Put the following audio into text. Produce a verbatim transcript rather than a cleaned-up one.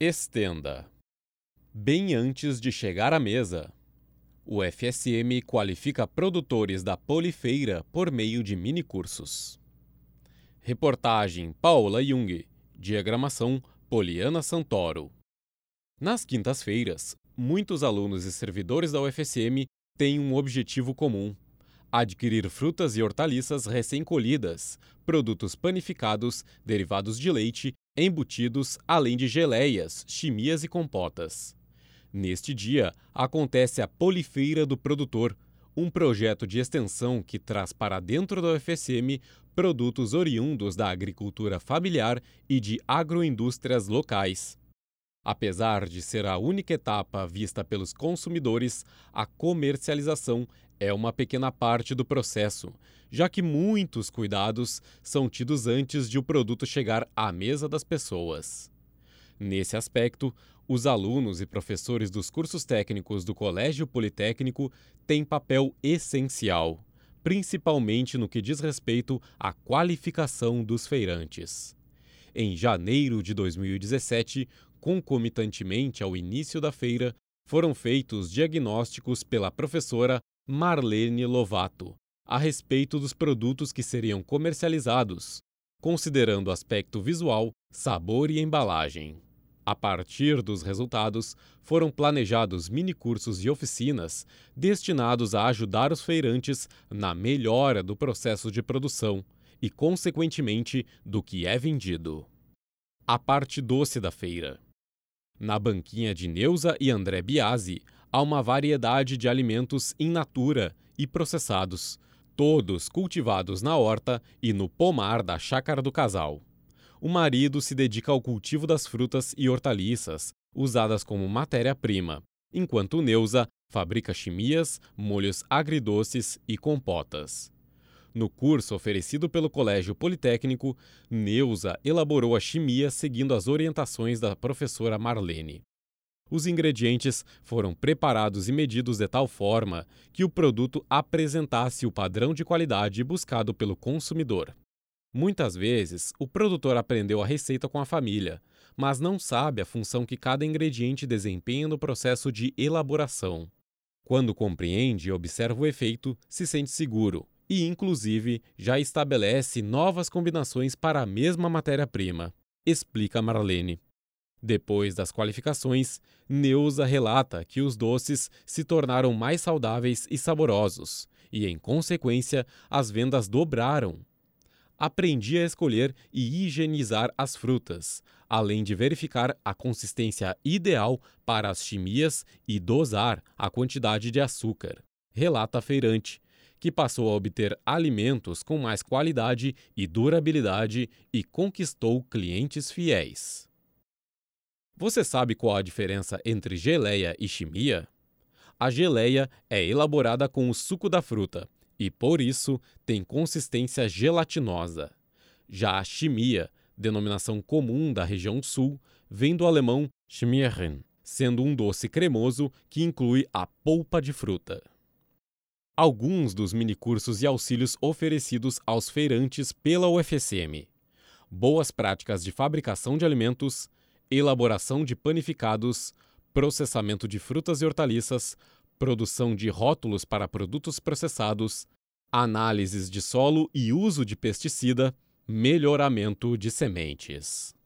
Estenda. Bem antes de chegar à mesa, o F S M qualifica produtores da Polifeira por meio de minicursos. Reportagem Paola Jung. Diagramação Poliana Santoro. Nas quintas-feiras, muitos alunos e servidores da U F S M têm um objetivo comum: adquirir frutas e hortaliças recém-colhidas, produtos panificados, derivados de leite, embutidos, além de geleias, chimias e compotas. Neste dia, acontece a Polifeira do Produtor, um projeto de extensão que traz para dentro da U F S M produtos oriundos da agricultura familiar e de agroindústrias locais. Apesar de ser a única etapa vista pelos consumidores, a comercialização é uma pequena parte do processo, já que muitos cuidados são tidos antes de o produto chegar à mesa das pessoas. Nesse aspecto, os alunos e professores dos cursos técnicos do Colégio Politécnico têm papel essencial, principalmente no que diz respeito à qualificação dos feirantes. Em janeiro de dois mil e dezessete, concomitantemente ao início da feira, foram feitos diagnósticos pela professora Marlene Lovato a respeito dos produtos que seriam comercializados, considerando aspecto visual, sabor e embalagem. A partir dos resultados, foram planejados minicursos e oficinas destinados a ajudar os feirantes na melhora do processo de produção e, consequentemente, do que é vendido. A parte doce da feira. Na banquinha de Neuza e André Biasi, há uma variedade de alimentos in natura e processados, todos cultivados na horta e no pomar da chácara do casal. O marido se dedica ao cultivo das frutas e hortaliças, usadas como matéria-prima, enquanto Neuza fabrica chimias, molhos agridoces e compotas. No curso oferecido pelo Colégio Politécnico, Neuza elaborou a chimia seguindo as orientações da professora Marlene. Os ingredientes foram preparados e medidos de tal forma que o produto apresentasse o padrão de qualidade buscado pelo consumidor. Muitas vezes, o produtor aprendeu a receita com a família, mas não sabe a função que cada ingrediente desempenha no processo de elaboração. Quando compreende e observa o efeito, se sente seguro e, inclusive, já estabelece novas combinações para a mesma matéria-prima, explica Marlene. Depois das qualificações, Neuza relata que os doces se tornaram mais saudáveis e saborosos e, em consequência, as vendas dobraram. Aprendi a escolher e higienizar as frutas, além de verificar a consistência ideal para as chimias e dosar a quantidade de açúcar, relata a feirante, que passou a obter alimentos com mais qualidade e durabilidade e conquistou clientes fiéis. Você sabe qual a diferença entre geleia e chimia? A geleia é elaborada com o suco da fruta e, por isso, tem consistência gelatinosa. Já a chimia, denominação comum da região sul, vem do alemão Schmieren, sendo um doce cremoso que inclui a polpa de fruta. Alguns dos minicursos e auxílios oferecidos aos feirantes pela U F S M: boas práticas de fabricação de alimentos, elaboração de panificados, processamento de frutas e hortaliças, produção de rótulos para produtos processados, análises de solo e uso de pesticida, melhoramento de sementes.